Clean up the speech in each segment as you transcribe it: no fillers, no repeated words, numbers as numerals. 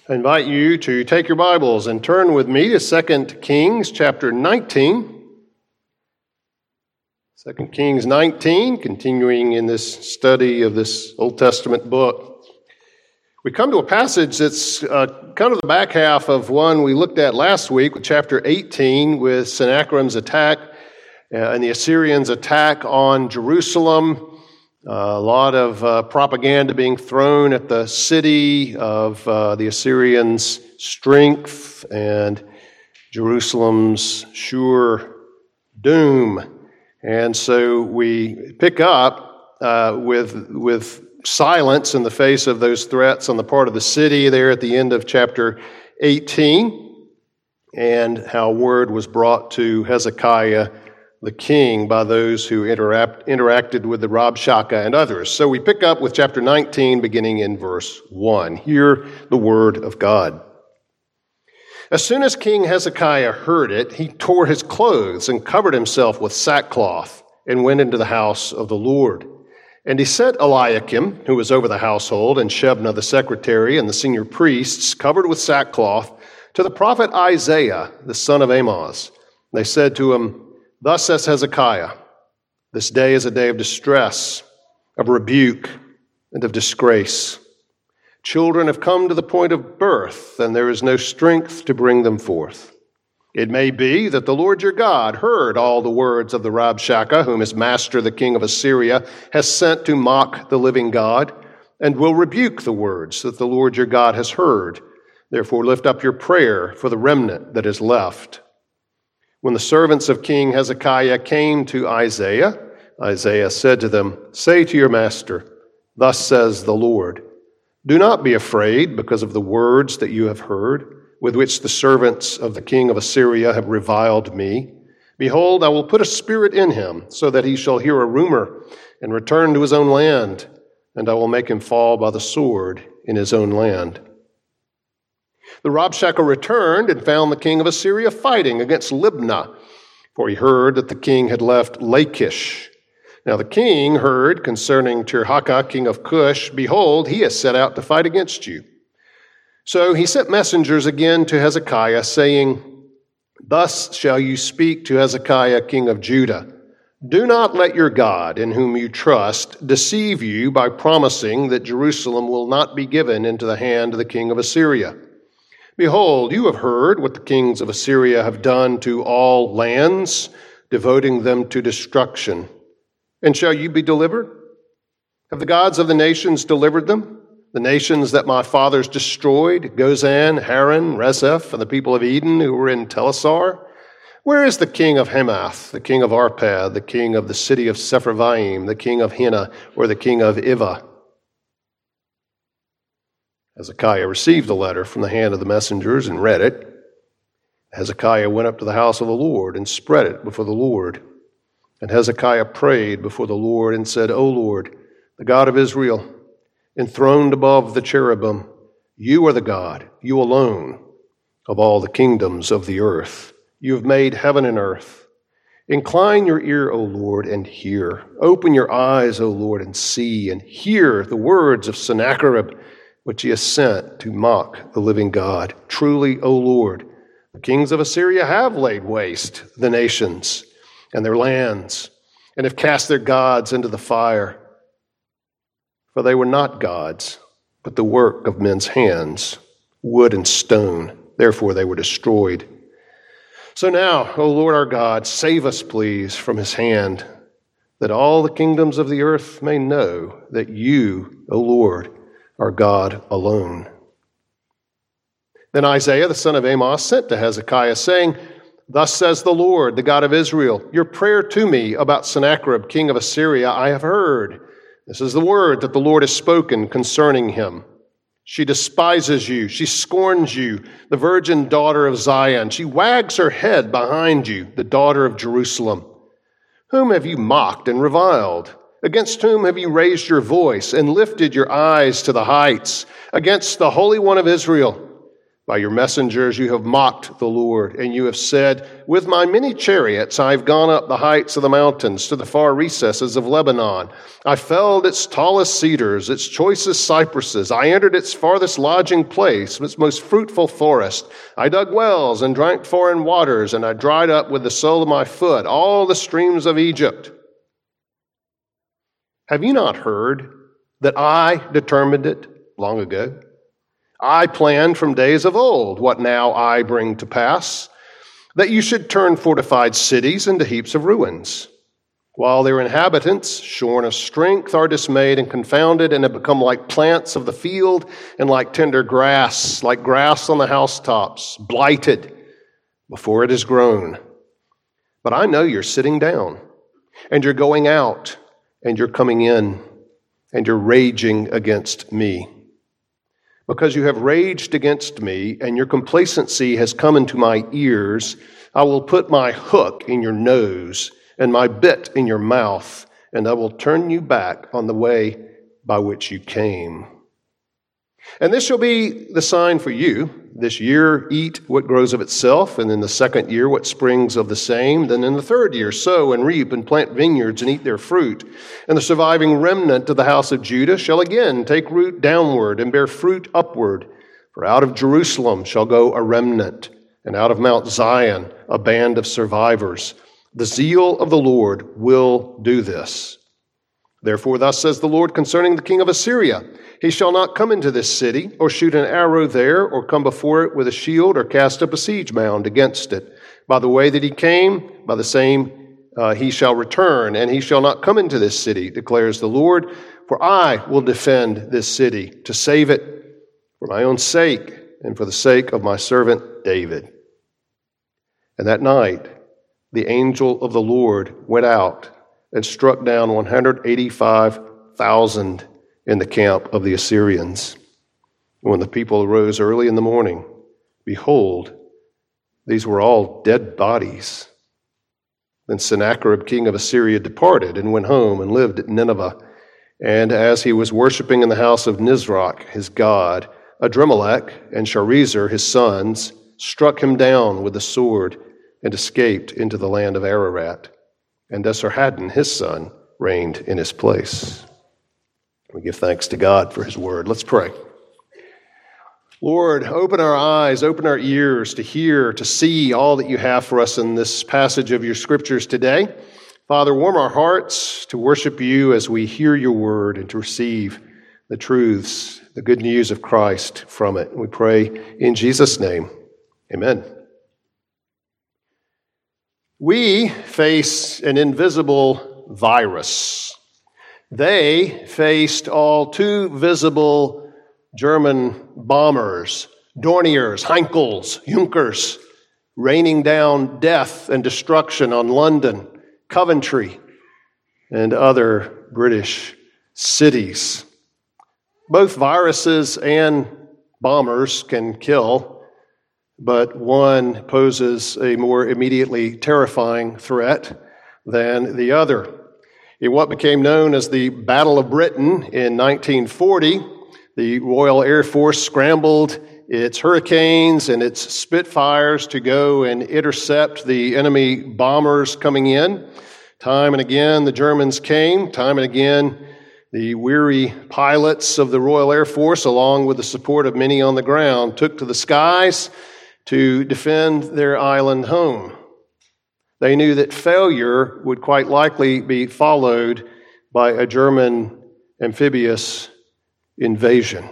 I invite you to take your Bibles and turn with me to 2 Kings chapter 19. 2 Kings 19, continuing in this study of this Old Testament book. We come to a passage that's kind of the back half of one we looked at last week, with chapter 18, with Sennacherib's attack and the Assyrians' attack on Jerusalem. A lot of propaganda being thrown at the city of the Assyrians' strength and Jerusalem's sure doom. And so we pick up with silence in the face of those threats on the part of the city there at the end of chapter 18, and how word was brought to Hezekiah the king by those who interacted with the Rabshakeh and others. So we pick up with chapter 19, beginning in verse 1. Hear the word of God. As soon as King Hezekiah heard it, he tore his clothes and covered himself with sackcloth and went into the house of the Lord. And he sent Eliakim, who was over the household, and Shebna the secretary, and the senior priests, covered with sackcloth, to the prophet Isaiah, the son of Amoz. They said to him, "Thus says Hezekiah, this day is a day of distress, of rebuke, and of disgrace. Children have come to the point of birth, and there is no strength to bring them forth. It may be that the Lord your God heard all the words of the Rabshakeh, whom his master, the king of Assyria, has sent to mock the living God, and will rebuke the words that the Lord your God has heard. Therefore lift up your prayer for the remnant that is left." When the servants of King Hezekiah came to Isaiah, Isaiah said to them, "Say to your master, thus says the Lord, do not be afraid because of the words that you have heard, with which the servants of the king of Assyria have reviled me. Behold, I will put a spirit in him, so that he shall hear a rumor and return to his own land, and I will make him fall by the sword in his own land." The Rabshakeh returned and found the king of Assyria fighting against Libnah, for he heard that the king had left Lachish. Now the king heard concerning Tirhakah, king of Cush, "Behold, he has set out to fight against you." So he sent messengers again to Hezekiah, saying, "Thus shall you speak to Hezekiah, king of Judah. Do not let your God, in whom you trust, deceive you by promising that Jerusalem will not be given into the hand of the king of Assyria. Behold, you have heard what the kings of Assyria have done to all lands, devoting them to destruction. And shall you be delivered? Have the gods of the nations delivered them? The nations that my fathers destroyed, Gozan, Haran, Rezeph, and the people of Eden who were in Telassar? Where is the king of Hamath, the king of Arpad, the king of the city of Sepharvaim, the king of Hena, or the king of Ivah?" Hezekiah received the letter from the hand of the messengers and read it. Hezekiah went up to the house of the Lord and spread it before the Lord. And Hezekiah prayed before the Lord and said, "O Lord, the God of Israel, enthroned above the cherubim, you are the God, you alone, of all the kingdoms of the earth. You have made heaven and earth. Incline your ear, O Lord, and hear. Open your eyes, O Lord, and see, and hear the words of Sennacherib, which he has sent to mock the living God. Truly, O Lord, the kings of Assyria have laid waste the nations and their lands, and have cast their gods into the fire. For they were not gods, but the work of men's hands, wood and stone. Therefore they were destroyed. So now, O Lord our God, save us, please, from his hand, that all the kingdoms of the earth may know that you, O Lord, are God alone." Then Isaiah, the son of Amoz, sent to Hezekiah, saying, "Thus says the Lord, the God of Israel, your prayer to me about Sennacherib, king of Assyria, I have heard. This is the word that the Lord has spoken concerning him. She despises you, she scorns you, the virgin daughter of Zion. She wags her head behind you, the daughter of Jerusalem. Whom have you mocked and reviled? Against whom have you raised your voice and lifted your eyes to the heights? Against the Holy One of Israel. By your messengers you have mocked the Lord, and you have said, with my many chariots I have gone up the heights of the mountains to the far recesses of Lebanon. I felled its tallest cedars, its choicest cypresses. I entered its farthest lodging place, its most fruitful forest. I dug wells and drank foreign waters, and I dried up with the sole of my foot all the streams of Egypt. Have you not heard that I determined it long ago? I planned from days of old what now I bring to pass, that you should turn fortified cities into heaps of ruins, while their inhabitants, shorn of strength, are dismayed and confounded and have become like plants of the field and like tender grass, like grass on the housetops, blighted before it is grown. But I know you're sitting down, and you're going out, and you're coming in, and you're raging against me. Because you have raged against me, and your complacency has come into my ears, I will put my hook in your nose and my bit in your mouth, and I will turn you back on the way by which you came. And this shall be the sign for you. This year eat what grows of itself, and in the second year what springs of the same. Then in the third year sow and reap and plant vineyards and eat their fruit. And the surviving remnant of the house of Judah shall again take root downward and bear fruit upward. For out of Jerusalem shall go a remnant, and out of Mount Zion a band of survivors. The zeal of the Lord will do this. Therefore, thus says the Lord concerning the king of Assyria, he shall not come into this city, or shoot an arrow there, or come before it with a shield, or cast up a siege mound against it. By the way that he came, by the same he shall return, and he shall not come into this city, declares the Lord. For I will defend this city, to save it for my own sake, and for the sake of my servant David. And that night the angel of the Lord went out and struck down 185,000 in the camp of the Assyrians. When the people arose early in the morning, behold, these were all dead bodies. Then Sennacherib, king of Assyria, departed and went home and lived at Nineveh. And as he was worshiping in the house of Nisroch, his god, Adrammelech and Sharezer, his sons, struck him down with the sword and escaped into the land of Ararat. And Esarhaddon, his son, reigned in his place. We give thanks to God for his word. Let's pray. Lord, open our eyes, open our ears to hear, to see all that you have for us in this passage of your scriptures today. Father, warm our hearts to worship you as we hear your word and to receive the truths, the good news of Christ from it. We pray in Jesus' name. Amen. We face an invisible virus. They faced all too visible German bombers, Dorniers, Heinkels, Junkers, raining down death and destruction on London, Coventry, and other British cities. Both viruses and bombers can kill, but one poses a more immediately terrifying threat than the other. In what became known as the Battle of Britain in 1940, the Royal Air Force scrambled its Hurricanes and its Spitfires to go and intercept the enemy bombers coming in. Time and again, the Germans came. Time and again, the weary pilots of the Royal Air Force, along with the support of many on the ground, took to the skies to defend their island home. They knew that failure would quite likely be followed by a German amphibious invasion.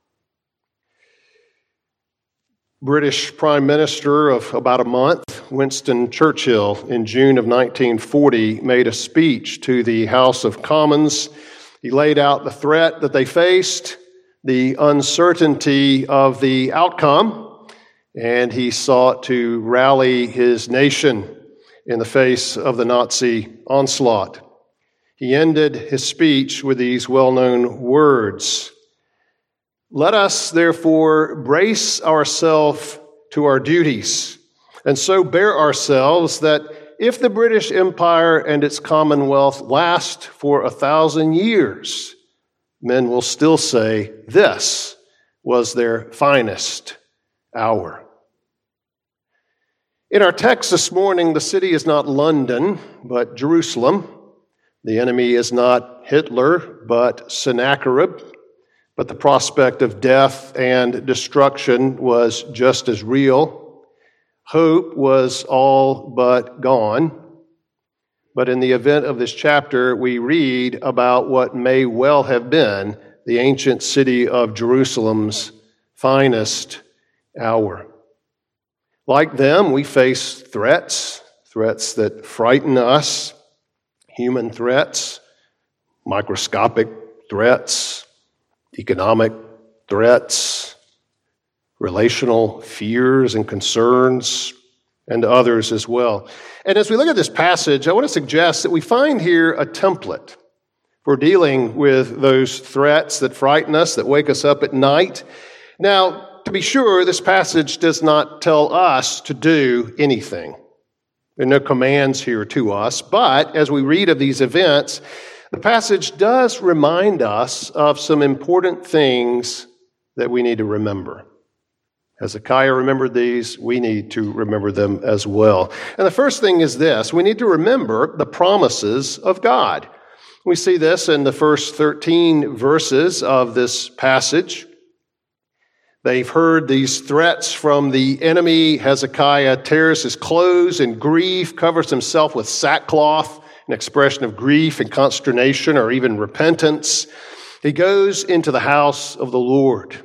British Prime Minister of about a month, Winston Churchill, in June of 1940, made a speech to the House of Commons. He laid out the threat that they faced, the uncertainty of the outcome, and he sought to rally his nation in the face of the Nazi onslaught. He ended his speech with these well-known words: "Let us, therefore, brace ourselves to our duties, and so bear ourselves that if the British Empire and its Commonwealth last for 1,000 years, men will still say this was their finest hour. In our text this morning, the city is not London, but Jerusalem. The enemy is not Hitler, but Sennacherib. But the prospect of death and destruction was just as real. Hope was all but gone. But in the event of this chapter, we read about what may well have been the ancient city of Jerusalem's finest hour. Like them, we face threats that frighten us, human threats, microscopic threats, economic threats, relational fears and concerns, and others as well. And as we look at this passage, I want to suggest that we find here a template for dealing with those threats that frighten us, that wake us up at night. Now, to be sure, this passage does not tell us to do anything. There are no commands here to us, but as we read of these events, the passage does remind us of some important things that we need to remember. Hezekiah remembered these, we need to remember them as well. And the first thing is this: we need to remember the promises of God. We see this in the first 13 verses of this passage. They've heard these threats from the enemy. Hezekiah tears his clothes in grief, covers himself with sackcloth, an expression of grief and consternation or even repentance. He goes into the house of the Lord.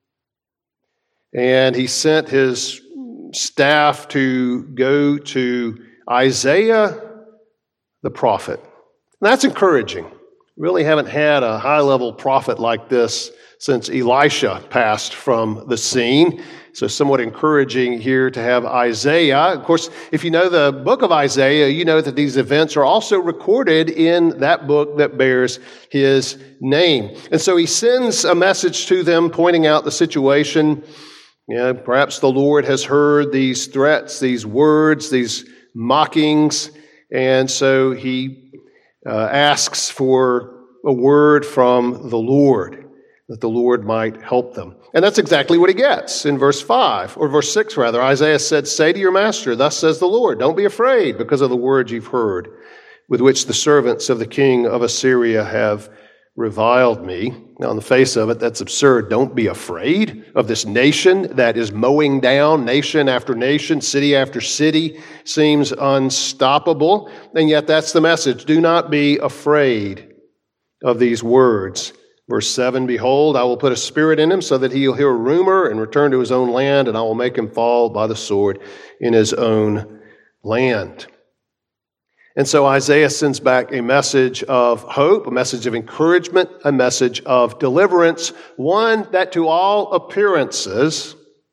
And he sent his staff to go to Isaiah the prophet. And that's encouraging. Really haven't had a high-level prophet like this since Elisha passed from the scene. So somewhat encouraging here to have Isaiah. Of course, if you know the book of Isaiah, you know that these events are also recorded in that book that bears his name. And so he sends a message to them pointing out the situation. Perhaps the Lord has heard these threats, these words, these mockings, and so he asks for a word from the Lord, that the Lord might help them. And that's exactly what he gets in verse 5, or verse 6 rather. Isaiah said, "Say to your master, thus says the Lord, don't be afraid because of the words you've heard, with which the servants of the king of Assyria have reviled me." Now, on the face of it, that's absurd. Don't be afraid of this nation that is mowing down nation after nation, city after city, seems unstoppable. And yet that's the message. Do not be afraid of these words. Verse 7, "Behold, I will put a spirit in him so that he'll hear a rumor and return to his own land, and I will make him fall by the sword in his own land." And so Isaiah sends back a message of hope, a message of encouragement, a message of deliverance, one that to all appearances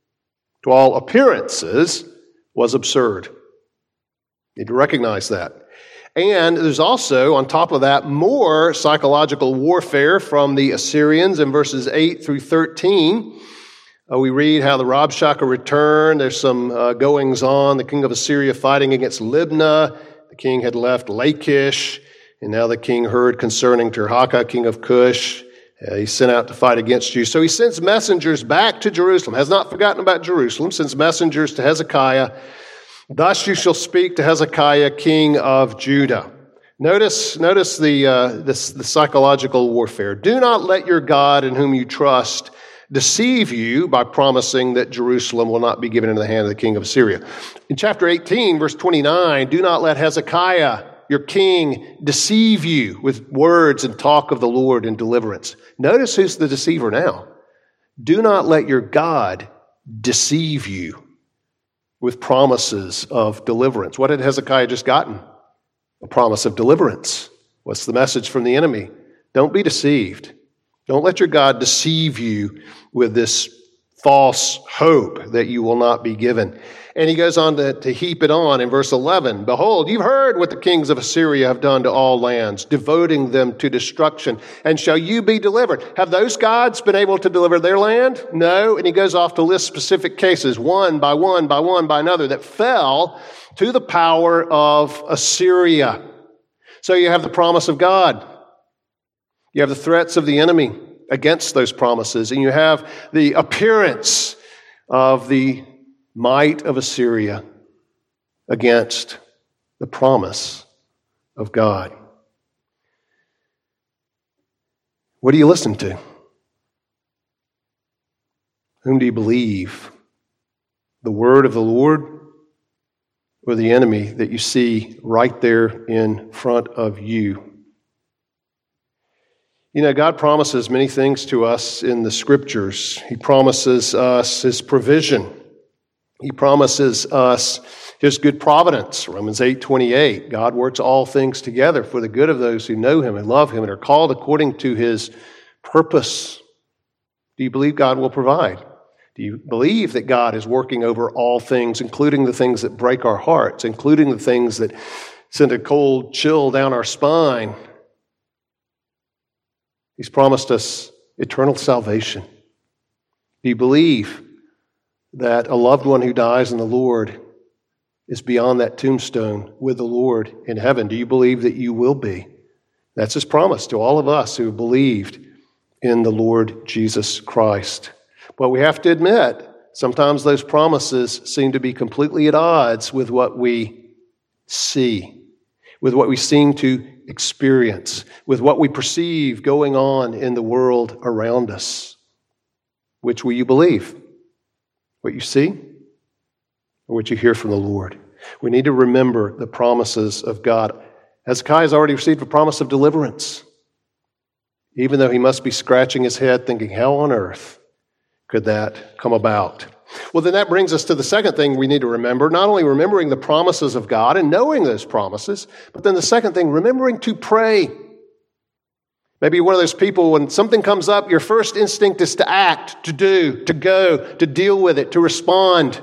was absurd. You need to recognize that. And there's also, on top of that, more psychological warfare from the Assyrians in verses 8 through 13. We read how the Rabshakeh returned. There's some goings on. The king of Assyria fighting against Libnah. The king had left Lachish, and now the king heard concerning Tirhakah, king of Cush. He sent out to fight against you. So he sends messengers back to Jerusalem, has not forgotten about Jerusalem, sends messengers to Hezekiah. "Thus you shall speak to Hezekiah, king of Judah." Notice the psychological warfare. "Do not let your God in whom you trust deceive you by promising that Jerusalem will not be given into the hand of the king of Assyria." In chapter 18, verse 29, "Do not let Hezekiah, your king, deceive you with words and talk of the Lord and deliverance." Notice who's the deceiver now. Do not let your God deceive you with promises of deliverance. What had Hezekiah just gotten? A promise of deliverance. What's the message from the enemy? Don't be deceived. Don't let your God deceive you with this false hope that you will not be given. And he goes on to heap it on in verse 11. "Behold, you've heard what the kings of Assyria have done to all lands, devoting them to destruction. And shall you be delivered?" Have those gods been able to deliver their land? No. And he goes off to list specific cases, one by one by one by another, that fell to the power of Assyria. So you have the promise of God. You have the threats of the enemy against those promises, and you have the appearance of the might of Assyria against the promise of God. What do you listen to? Whom do you believe? The word of the Lord or the enemy that you see right there in front of you? You know, God promises many things to us in the Scriptures. He promises us His provision. He promises us His good providence. Romans 8:28, God works all things together for the good of those who know Him and love Him and are called according to His purpose. Do you believe God will provide? Do you believe that God is working over all things, including the things that break our hearts, including the things that send a cold chill down our spine? He's promised us eternal salvation. Do you believe that a loved one who dies in the Lord is beyond that tombstone with the Lord in heaven? Do you believe that you will be? That's His promise to all of us who have believed in the Lord Jesus Christ. But we have to admit, sometimes those promises seem to be completely at odds with what we see, with what we seem to experience, with what we perceive going on in the world around us. Which will you believe? What you see or what you hear from the Lord? We need to remember the promises of God. Hezekiah has already received a promise of deliverance, even though he must be scratching his head thinking, how on earth could that come about? Well, then that brings us to the second thing we need to remember, not only remembering the promises of God and knowing those promises, but then the second thing, remembering to pray. Maybe you're one of those people, when something comes up, your first instinct is to act, to do, to go, to deal with it, to respond.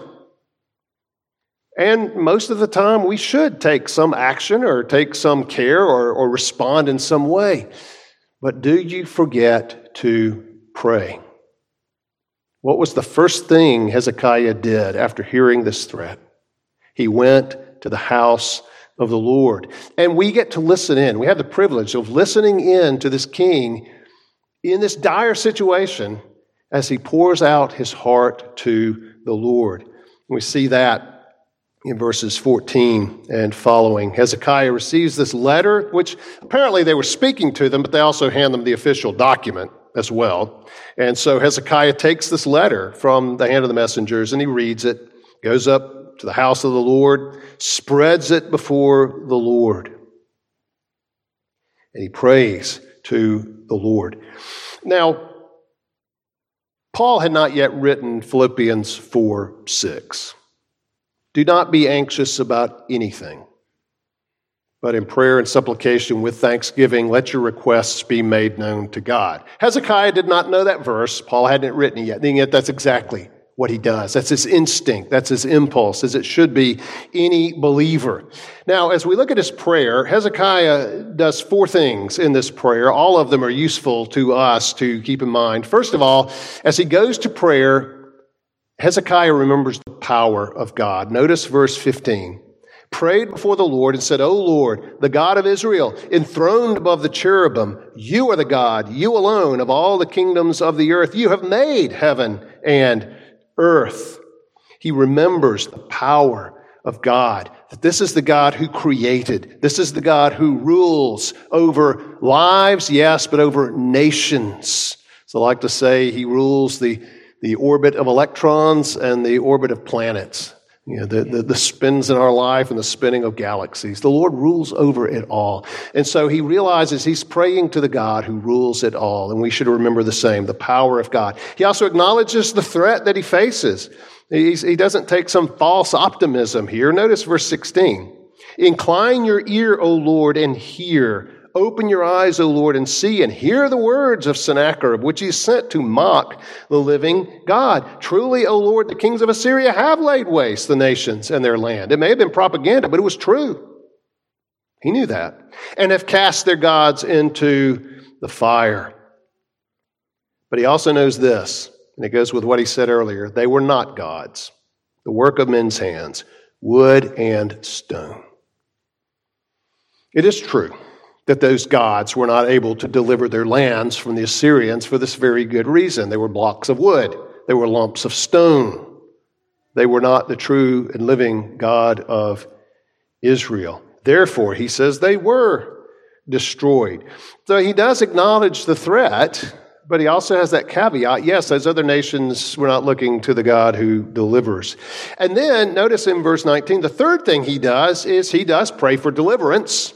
And most of the time, we should take some action or take some care or respond in some way. But do you forget to pray? What was the first thing Hezekiah did after hearing this threat? He went to the house of the Lord. And we get to listen in. We have the privilege of listening in to this king in this dire situation as he pours out his heart to the Lord. We see that in verses 14 and following. Hezekiah receives this letter, which apparently they were speaking to them, but they also hand them the official document as well. And so Hezekiah takes this letter from the hand of the messengers and he reads it, goes up to the house of the Lord, spreads it before the Lord, and he prays to the Lord. Now, Paul had not yet written Philippians 4:6. Do not be anxious about anything, but in prayer and supplication with thanksgiving, let your requests be made known to God. Hezekiah did not know that verse. Paul hadn't written it yet. And yet that's exactly what he does. That's his instinct. That's his impulse, as it should be any believer. Now, as we look at his prayer, Hezekiah does 4 things in this prayer. All of them are useful to us to keep in mind. First of all, as he goes to prayer, Hezekiah remembers the power of God. Notice verse 15. Prayed before the Lord and said, O Lord, the God of Israel, enthroned above the cherubim, you are the God, you alone of all the kingdoms of the earth. You have made heaven and earth. He remembers the power of God, that this is the God who created. This is the God who rules over lives, yes, but over nations. So I like to say he rules the orbit of electrons and the orbit of planets. You know, the spins in our life and the spinning of galaxies. The Lord rules over it all. And so he realizes he's praying to the God who rules it all. And we should remember the same, the power of God. He also acknowledges the threat that he faces. He doesn't take some false optimism here. Notice verse 16. Incline your ear, O Lord, and hear. Open your eyes, O Lord, and see, and hear the words of Sennacherib, which he sent to mock the living God. Truly, O Lord, the kings of Assyria have laid waste the nations and their land. It may have been propaganda, but it was true. He knew that. And have cast their gods into the fire. But he also knows this, and it goes with what he said earlier. They were not gods, the work of men's hands, wood and stone. It is true that those gods were not able to deliver their lands from the Assyrians for this very good reason. They were blocks of wood. They were lumps of stone. They were not the true and living God of Israel. Therefore, he says they were destroyed. So he does acknowledge the threat, but he also has that caveat. Yes, those other nations were not looking to the God who delivers. And then notice in verse 19, the third thing he does is he does pray for deliverance.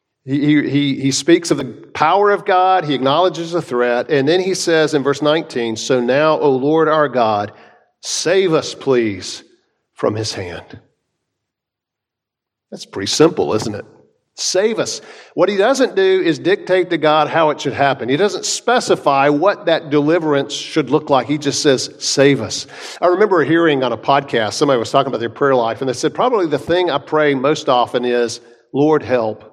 He speaks of the power of God. He acknowledges the threat. And then he says in verse 19, so now, O Lord our God, save us, please, from his hand. That's pretty simple, isn't it? Save us. What he doesn't do is dictate to God how it should happen. He doesn't specify what that deliverance should look like. He just says, save us. I remember hearing on a podcast, somebody was talking about their prayer life, and they said, probably the thing I pray most often is, Lord, help.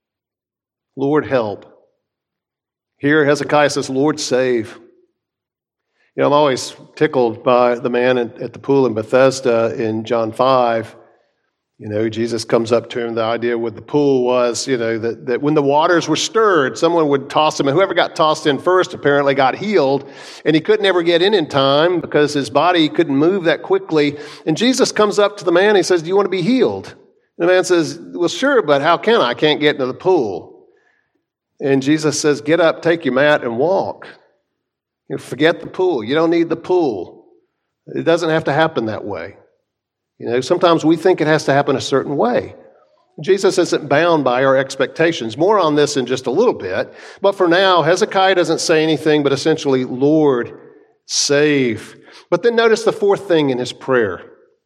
Lord, help. Here, Hezekiah says, Lord, save. You know, I'm always tickled by the man at the pool in Bethesda in John 5. You know, Jesus comes up to him. The idea with the pool was, you know, that when the waters were stirred, someone would toss him, and whoever got tossed in first apparently got healed, and he couldn't ever get in time because his body couldn't move that quickly. And Jesus comes up to the man, and he says, do you want to be healed? And the man says, well, sure, but how can I? I can't get into the pool. And Jesus says, get up, take your mat, and walk. You know, forget the pool. You don't need the pool. It doesn't have to happen that way. You know, sometimes we think it has to happen a certain way. Jesus isn't bound by our expectations. More on this in just a little bit. But for now, Hezekiah doesn't say anything but essentially, Lord, save. But then notice the fourth thing in his prayer.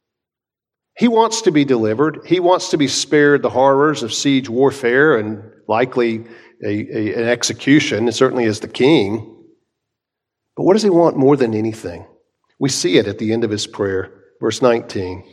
He wants to be delivered. He wants to be spared the horrors of siege warfare and likely an execution, and certainly as the king. But what does he want more than anything? We see it at the end of his prayer, verse 19.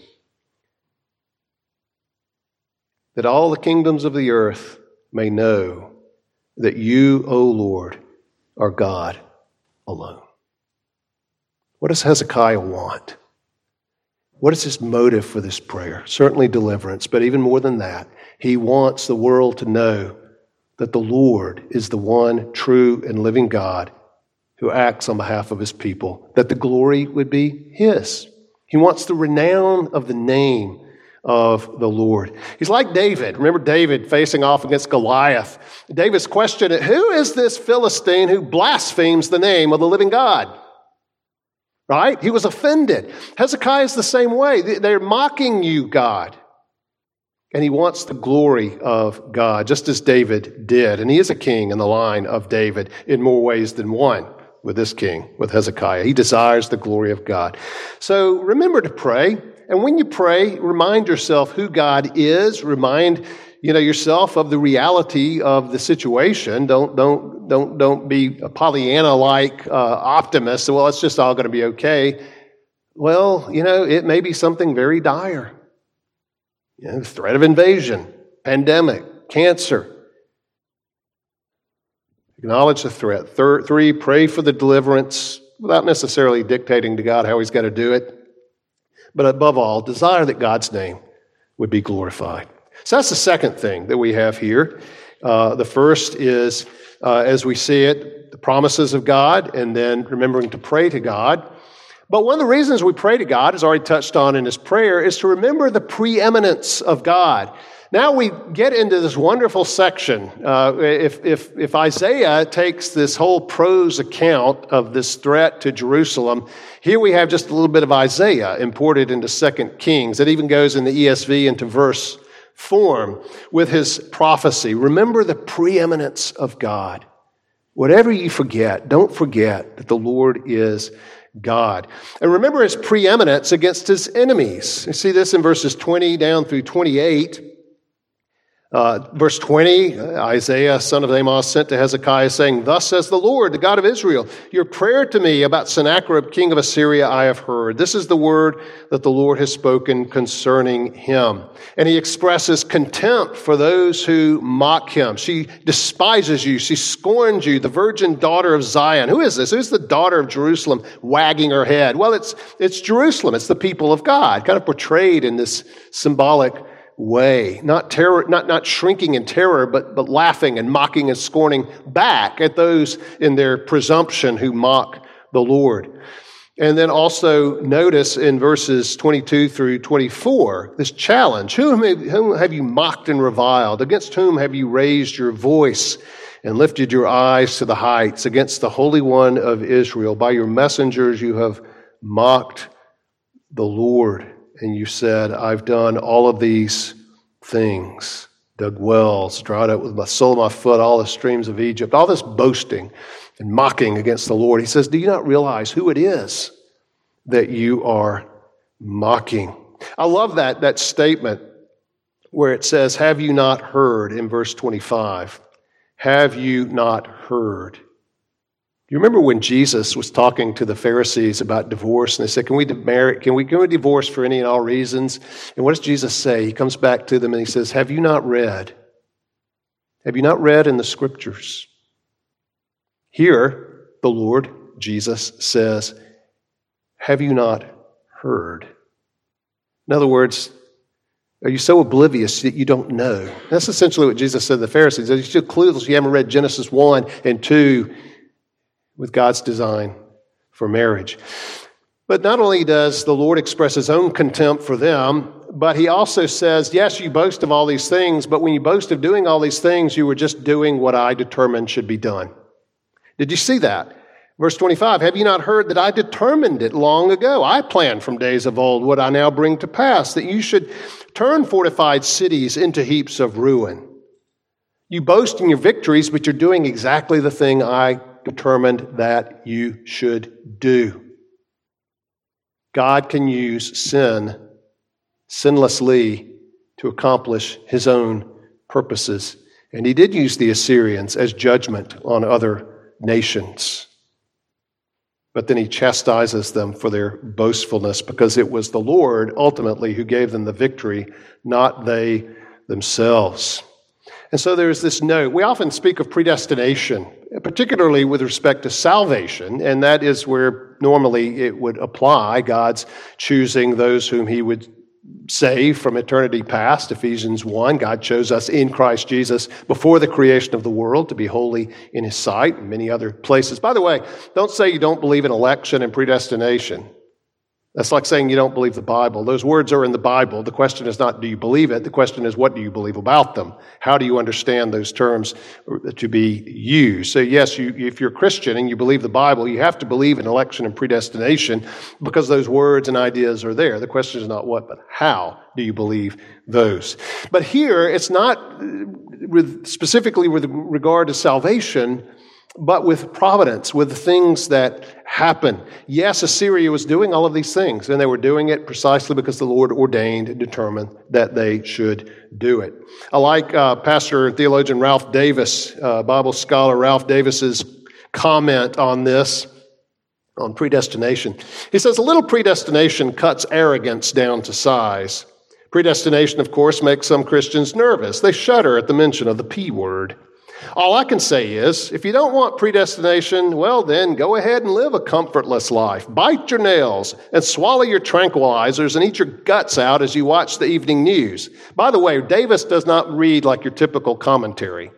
That all the kingdoms of the earth may know that you, O Lord, are God alone. What does Hezekiah want? What is his motive for this prayer? Certainly deliverance, but even more than that, he wants the world to know that the Lord is the one true and living God who acts on behalf of his people, that the glory would be his. He wants the renown of the name of the Lord. He's like David. Remember David facing off against Goliath. David's question, who is this Philistine who blasphemes the name of the living God? Right? He was offended. Hezekiah is the same way. They're mocking you, God. And he wants the glory of God, just as David did. And he is a king in the line of David in more ways than one with this king, with Hezekiah. He desires the glory of God. So remember to pray. And when you pray, remind yourself who God is. Remind yourself of the reality of the situation. Don't be a Pollyanna-like optimist. Well, it's just all going to be okay. Well, it may be something very dire. Threat of invasion, pandemic, cancer. Acknowledge the threat. 3, pray for the deliverance without necessarily dictating to God how he's got to do it. But above all, desire that God's name would be glorified. So that's the second thing that we have here. The first is, as we see it, the promises of God, and then remembering to pray to God. But one of the reasons we pray to God, as already touched on in his prayer, is to remember the preeminence of God. Now we get into this wonderful section. If Isaiah takes this whole prose account of this threat to Jerusalem, here we have just a little bit of Isaiah imported into 2 Kings. It even goes in the ESV into verse form with his prophecy. Remember the preeminence of God. Whatever you forget, don't forget that the Lord is God. And remember his preeminence against his enemies. You see this in verses 20 down through 28. Verse 20, Isaiah, son of Amos, sent to Hezekiah, saying, Thus says the Lord, the God of Israel, your prayer to me about Sennacherib, king of Assyria, I have heard. This is the word that the Lord has spoken concerning him. And he expresses contempt for those who mock him. She despises you. She scorns you, the virgin daughter of Zion. Who is this? Who's the daughter of Jerusalem wagging her head? Well, it's Jerusalem. It's the people of God, kind of portrayed in this symbolic way, not terror, not shrinking in terror, but laughing and mocking and scorning back at those in their presumption who mock the Lord. And then also notice in verses 22 through 24, this challenge. Whom have you mocked and reviled? Against whom have you raised your voice and lifted your eyes to the heights? Against the Holy One of Israel. By your messengers you have mocked the Lord. And you said, I've done all of these things. Dug wells, dried up with the sole of my foot all the streams of Egypt. All this boasting and mocking against the Lord. He says, do you not realize who it is that you are mocking? I love that statement where it says, have you not heard, in verse 25? Have you not heard? You remember when Jesus was talking to the Pharisees about divorce, and they said, can we divorce for any and all reasons? And what does Jesus say? He comes back to them and he says, have you not read? Have you not read in the Scriptures? Here, the Lord Jesus says, have you not heard? In other words, are you so oblivious that you don't know? That's essentially what Jesus said to the Pharisees. You're still clueless. You haven't read Genesis 1 and 2 with God's design for marriage. But not only does the Lord express his own contempt for them, but he also says, yes, you boast of all these things, but when you boast of doing all these things, you were just doing what I determined should be done. Did you see that? Verse 25, have you not heard that I determined it long ago? I planned from days of old what I now bring to pass, that you should turn fortified cities into heaps of ruin. You boast in your victories, but you're doing exactly the thing I determined that you should do. God can use sinlessly, to accomplish his own purposes. And he did use the Assyrians as judgment on other nations. But then he chastises them for their boastfulness, because it was the Lord ultimately who gave them the victory, not they themselves. And so there's this note. We often speak of predestination, particularly with respect to salvation, and that is where normally it would apply, God's choosing those whom he would save from eternity past. Ephesians 1, God chose us in Christ Jesus before the creation of the world to be holy in his sight, and many other places. By the way, don't say you don't believe in election and predestination. That's like saying you don't believe the Bible. Those words are in the Bible. The question is not, do you believe it? The question is, what do you believe about them? How do you understand those terms to be used? So yes, if you're a Christian and you believe the Bible, you have to believe in election and predestination because those words and ideas are there. The question is not what, but how do you believe those? But here, it's not specifically with regard to salvation, but with providence, with the things that happen. Yes, Assyria was doing all of these things, and they were doing it precisely because the Lord ordained and determined that they should do it. I like Pastor and theologian Ralph Davis, Bible scholar Ralph Davis's comment on this, on predestination. He says, a little predestination cuts arrogance down to size. Predestination, of course, makes some Christians nervous. They shudder at the mention of the P word. All I can say is, if you don't want predestination, well then, go ahead and live a comfortless life. Bite your nails and swallow your tranquilizers and eat your guts out as you watch the evening news. By the way, Davis does not read like your typical commentary.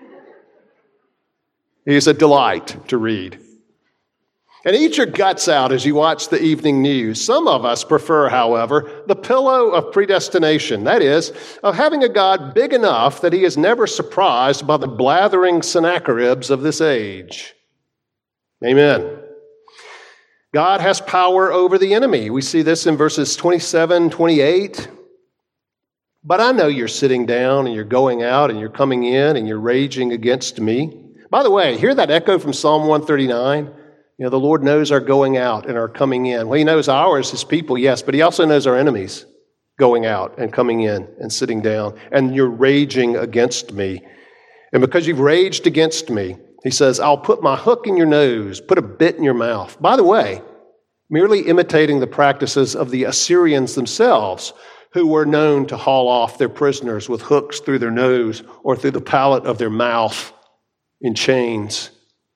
He is a delight to read. And eat your guts out as you watch the evening news. Some of us prefer, however, the pillow of predestination. That is, of having a God big enough that he is never surprised by the blathering Sennacheribs of this age. Amen. God has power over the enemy. We see this in verses 27, 28. But I know you're sitting down and you're going out and you're coming in and you're raging against me. By the way, hear that echo from Psalm 139? You know, the Lord knows our going out and our coming in. Well, he knows ours, his people, yes, but he also knows our enemies going out and coming in and sitting down. And you're raging against me. And because you've raged against me, he says, I'll put my hook in your nose, put a bit in your mouth. By the way, merely imitating the practices of the Assyrians themselves, who were known to haul off their prisoners with hooks through their nose or through the palate of their mouth in chains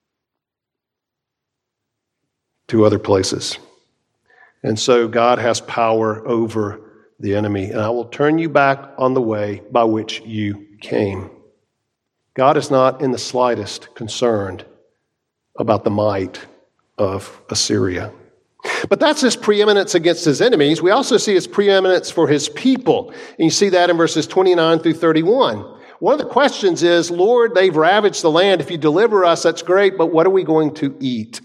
to other places. And so God has power over the enemy. And I will turn you back on the way by which you came. God is not in the slightest concerned about the might of Assyria. But that's his preeminence against his enemies. We also see his preeminence for his people. And you see that in verses 29 through 31. One of the questions is, Lord, they've ravaged the land. If you deliver us, that's great, but what are we going to eat?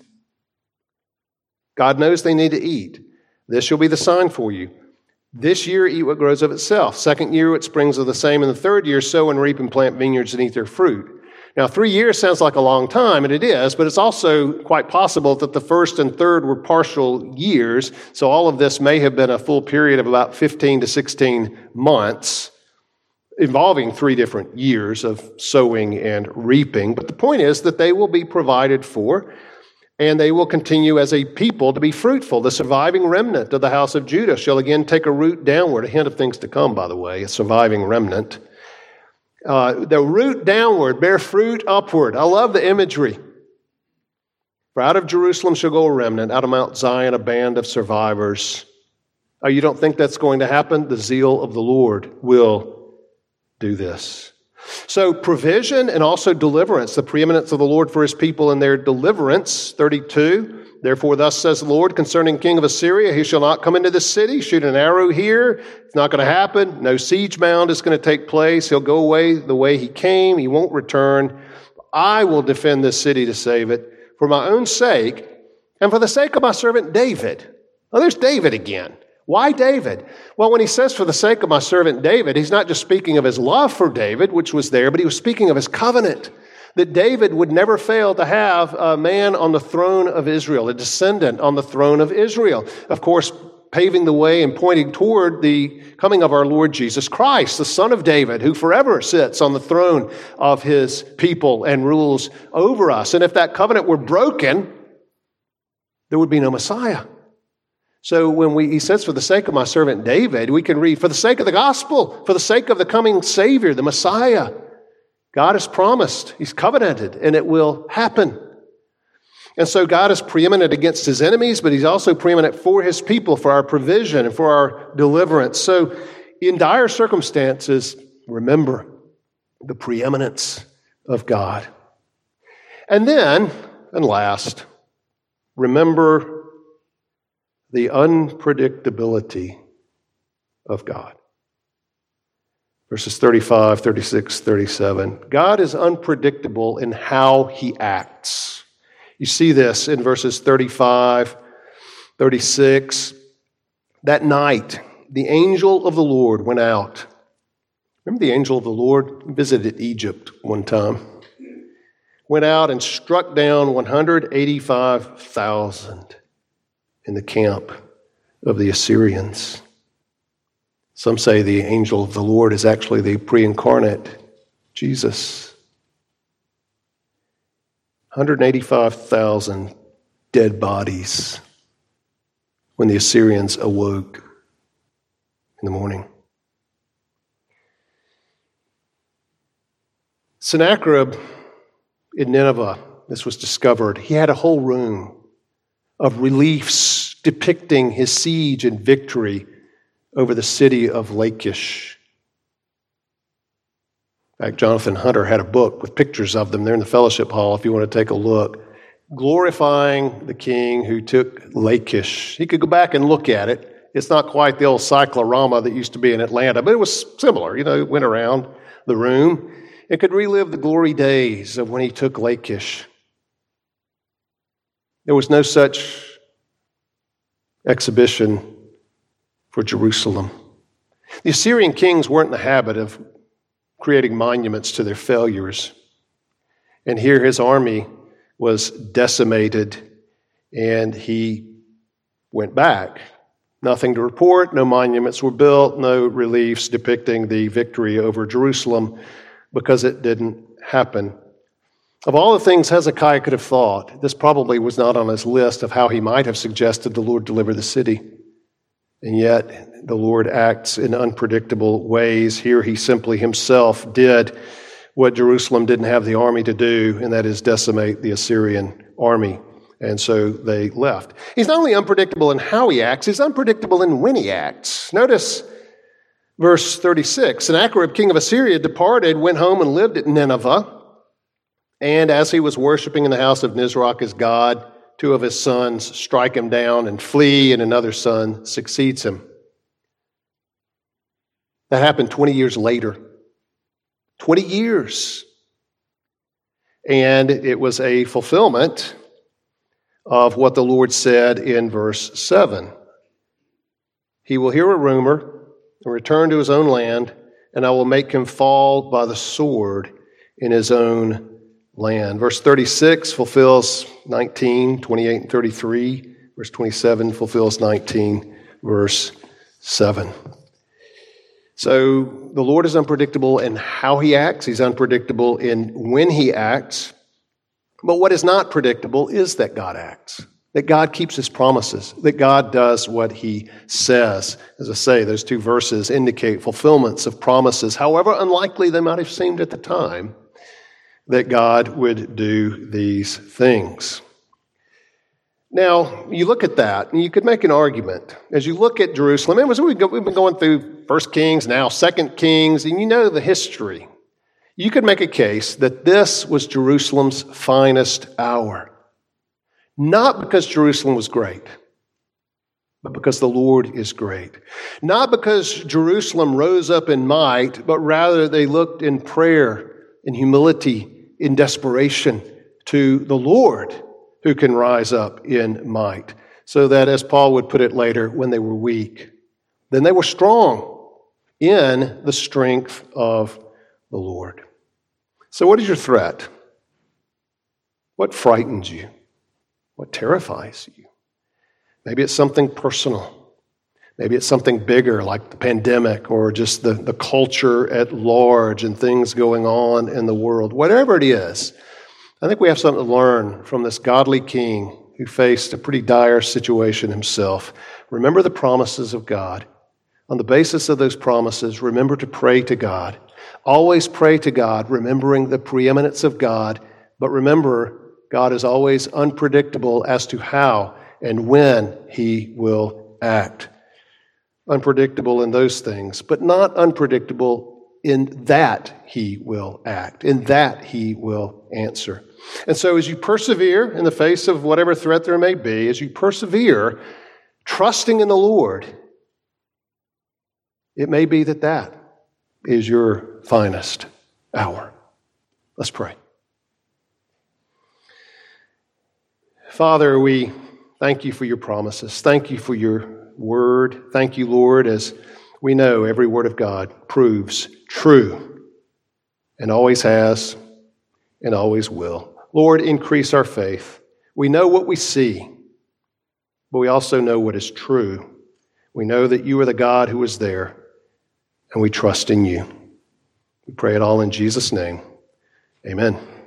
God knows they need to eat. This shall be the sign for you. This year eat what grows of itself. Second year it springs of the same. And the third year sow and reap and plant vineyards and eat their fruit. Now 3 years sounds like a long time, and it is, but it's also quite possible that the first and third were partial years. So all of this may have been a full period of about 15 to 16 months, involving 3 different years of sowing and reaping. But the point is that they will be provided for, and they will continue as a people to be fruitful. The surviving remnant of the house of Judah shall again take a root downward, a hint of things to come, by the way, a surviving remnant. The root downward, bear fruit upward. I love the imagery. For out of Jerusalem shall go a remnant, out of Mount Zion a band of survivors. Oh, you don't think that's going to happen? The zeal of the Lord will do this. So provision and also deliverance, the preeminence of the Lord for his people and their deliverance. 32, therefore thus says the Lord concerning king of Assyria, he shall not come into this city, shoot an arrow here. It's not going to happen. No siege mound is going to take place. He'll go away the way he came. He won't return. I will defend this city to save it for my own sake and for the sake of my servant David. Oh, there's David again. Why David? Well, when he says for the sake of my servant David, he's not just speaking of his love for David, which was there, but he was speaking of his covenant, that David would never fail to have a man on the throne of Israel, a descendant on the throne of Israel. Of course, paving the way and pointing toward the coming of our Lord Jesus Christ, the Son of David, who forever sits on the throne of his people and rules over us. And if that covenant were broken, there would be no Messiah. So when he says, for the sake of my servant David, we can read, for the sake of the gospel, for the sake of the coming Savior, the Messiah. God has promised, he's covenanted, and it will happen. And so God is preeminent against his enemies, but he's also preeminent for his people, for our provision and for our deliverance. So in dire circumstances, remember the preeminence of God. And then, and last, remember the unpredictability of God. Verses 35, 36, 37. God is unpredictable in how he acts. You see this in verses 35, 36. That night, the angel of the Lord went out. Remember the angel of the Lord visited Egypt one time. Went out and struck down 185,000 in the camp of the Assyrians. Some say the angel of the Lord is actually the pre-incarnate Jesus. 185,000 dead bodies when the Assyrians awoke in the morning. Sennacherib in Nineveh, this was discovered. He had a whole room of reliefs depicting his siege and victory over the city of Lachish. In fact, Jonathan Hunter had a book with pictures of them there in the fellowship hall if you want to take a look, glorifying the king who took Lachish. He could go back and look at it. It's not quite the old cyclorama that used to be in Atlanta, but it was similar. It went around the room. It could relive the glory days of when he took Lachish. There was no such exhibition for Jerusalem. The Assyrian kings weren't in the habit of creating monuments to their failures. And here his army was decimated, and he went back. Nothing to report, no monuments were built, no reliefs depicting the victory over Jerusalem, because it didn't happen. Of all the things Hezekiah could have thought, this probably was not on his list of how he might have suggested the Lord deliver the city. And yet, the Lord acts in unpredictable ways. Here he simply himself did what Jerusalem didn't have the army to do, and that is decimate the Assyrian army. And so they left. He's not only unpredictable in how he acts, he's unpredictable in when he acts. Notice verse 36. Sennacherib, king of Assyria, departed, went home and lived at Nineveh. And as he was worshiping in the house of Nisroch his god, Two of his sons strike him down and flee, and another son succeeds him. That happened 20 years later. 20 years. And it was a fulfillment of what the Lord said in verse 7. He will hear a rumor and return to his own land, and I will make him fall by the sword in his own land. Verse 36 fulfills 19, 28, and 33. Verse 27 fulfills 19, verse 7. So the Lord is unpredictable in how he acts. He's unpredictable in when he acts. But what is not predictable is that God acts, that God keeps his promises, that God does what he says. As I say, those two verses indicate fulfillments of promises, however unlikely they might have seemed at the time, that God would do these things. Now, you look at that, and you could make an argument. As you look at Jerusalem, we've been going through 1 Kings, now 2 Kings, and you know the history. You could make a case that this was Jerusalem's finest hour. Not because Jerusalem was great, but because the Lord is great. Not because Jerusalem rose up in might, but rather they looked in prayer, in humility, in desperation to the Lord, who can rise up in might. So that, as Paul would put it later, when they were weak, then they were strong in the strength of the Lord. So what is your threat? What frightens you? What terrifies you? Maybe it's something personal. Maybe it's something bigger like the pandemic or just the culture at large and things going on in the world. Whatever it is, I think we have something to learn from this godly king who faced a pretty dire situation himself. Remember the promises of God. On the basis of those promises, remember to pray to God. Always pray to God, remembering the preeminence of God. But remember, God is always unpredictable as to how and when he will act. Unpredictable in those things, but not unpredictable in that he will act, in that he will answer. And so as you persevere in the face of whatever threat there may be, as you persevere, trusting in the Lord, it may be that is your finest hour. Let's pray. Father, we thank you for your promises. Thank you for your word. Thank you, Lord, as we know every word of God proves true and always has and always will. Lord, increase our faith. We know what we see, but we also know what is true. We know that you are the God who is there, and we trust in you. We pray it all in Jesus' name. Amen.